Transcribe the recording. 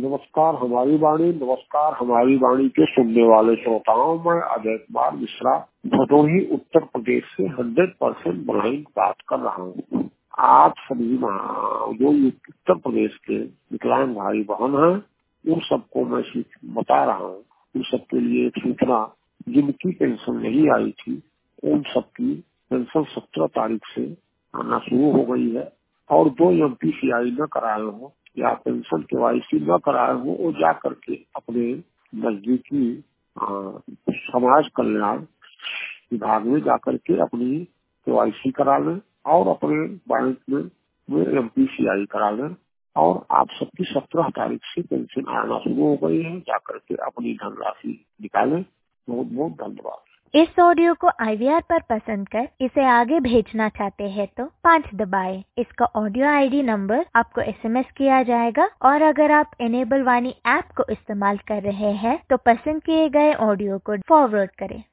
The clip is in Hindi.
नमस्कार हमारी वाणी, नमस्कार हमारी वाणी के सुनने वाले श्रोताओं, मैं अजय कुमार मिश्रा भदोही उत्तर प्रदेश से 100% ब्लाइंड बात कर रहा हूँ। आप सभी जो उत्तर प्रदेश के विकलांग भाई बहन हैं, उन सबको मैं बता रहा हूँ, उन सबके लिए एक सूचना, जिनकी पेंशन नहीं आई थी उन सबकी पेंशन 17 तारीख से आना शुरू हो गई है। और जो MPCI न कराए हो या पेंशन KYC न कराए हो, वो जा करके अपने नजदीकी समाज कल्याण विभाग में जा करके अपनी KYC करा लें और अपने बैंक में MPCI करा लें। और आप सबकी 17 तारीख से पेंशन आना शुरू हो गई है, जा करके अपनी धनराशि निकालें। बहुत बहुत धन्यवाद। इस ऑडियो को IVR पर पसंद कर इसे आगे भेजना चाहते हैं तो 5 दबाएं। इसका ऑडियो ID नंबर आपको SMS किया जाएगा और अगर आप इनेबल वाणी ऐप को इस्तेमाल कर रहे हैं तो पसंद किए गए ऑडियो को फॉरवर्ड करें।